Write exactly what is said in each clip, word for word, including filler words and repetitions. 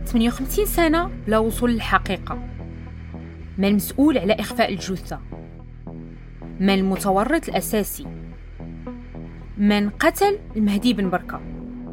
ثمانية وخمسين سنة بلا وصول للحقيقة. من المسؤول على إخفاء الجثة؟ من المتورط الأساسي؟ من قتل المهدي بن بركة؟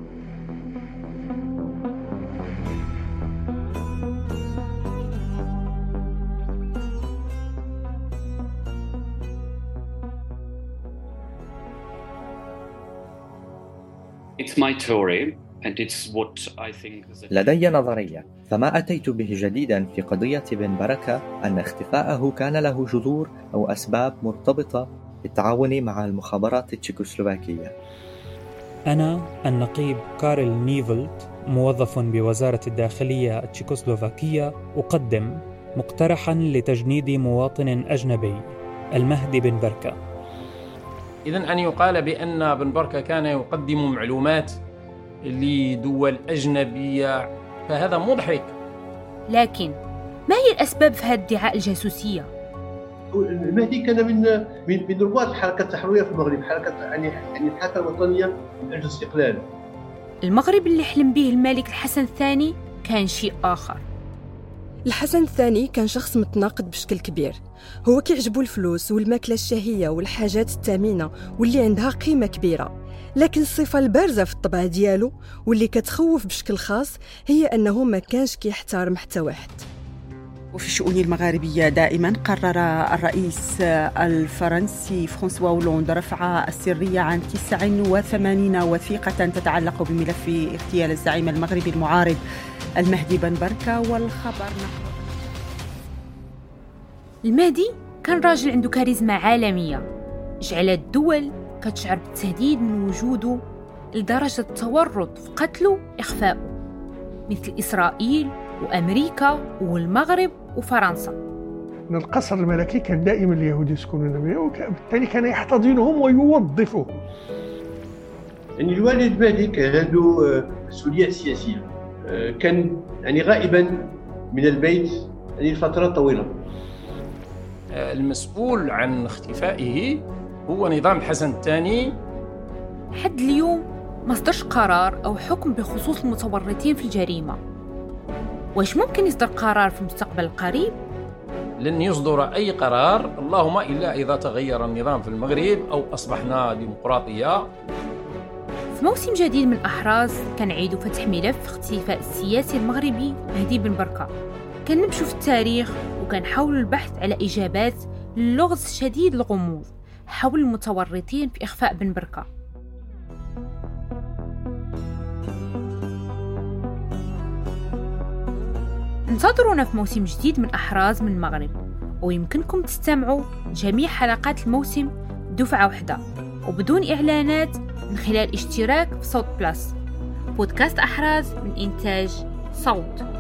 It's my theory and it's what I think that... لدي نظرية، فما أتيت به جديدا في قضية بن بركة أن اختفاءه كان له جذور أو أسباب مرتبطة بالتعاون مع المخابرات التشيكوسلوفاكية. أنا النقيب كارل نيفلت، موظف بوزارة الداخلية التشيكوسلوفاكية، أقدم مقترحا لتجنيد مواطن أجنبي المهدي بن بركة. إذن أن يقال بأن بن بركة كان يقدم معلومات لدول أجنبية فهذا مضحك. لكن ما هي الأسباب في هذا الادعاء الجاسوسية؟ المهدي كان من من من رواد الحركة التحررية في المغرب، حركة يعني يعني الحركة الوطنية من أجل الاستقلال. المغرب اللي حلم به الملك الحسن الثاني كان شيء آخر. الحسن الثاني كان شخص متناقض بشكل كبير، هو كيعجبو الفلوس والماكلة الشهية والحاجات الثمينة واللي عندها قيمة كبيرة، لكن الصفة البارزة في الطبع ديالو واللي كتخوف بشكل خاص هي أنه ما كانش كيحترم حتى واحد. وفي الشؤون المغاربية دائما قرر الرئيس الفرنسي فرانسوا هولاند رفع السرية عن تسع وثمانين وثيقة تتعلق بملف اغتيال الزعيم المغربي المعارض المهدي بن بركة. والخبر نحو المهدي كان راجل عنده كاريزما عالمية جعلت الدول كتشعر بالتهديد من وجوده لدرجة التورط في قتله إخفاؤه، مثل إسرائيل وأمريكا والمغرب وفرنسا. القصر الملكي كان دائما اليهود يسكنون به، وبالتالي كان يحتضنهم ويوظفهم. يعني الوالد الملك كان عنده مسؤوليات سياسية، كان يعني غائبا من البيت يعني لفترات طويلة. المسؤول عن اختفائه هو نظام الحسن الثاني. حد اليوم ما صدرش قرار أو حكم بخصوص المتورطين في الجريمة. واش ممكن يصدر قرار في المستقبل القريب؟ لن يصدر أي قرار، اللهم إلا إذا تغير النظام في المغرب أو أصبحنا ديمقراطية. في موسم جديد من أحراز كنعيد فتح ملف اختفاء السياسي المغربي مهدي بن بركة. كنمشوا في التاريخ وكنحاولوا البحث على إجابات للغز شديد الغموض حول المتورطين في إخفاء بن بركة. انتظرونا في موسم جديد من أحراز من المغرب، ويمكنكم تستمعوا جميع حلقات الموسم دفعة واحدة وبدون إعلانات من خلال اشتراك في صوت بلاس. بودكاست أحراز من إنتاج صوت.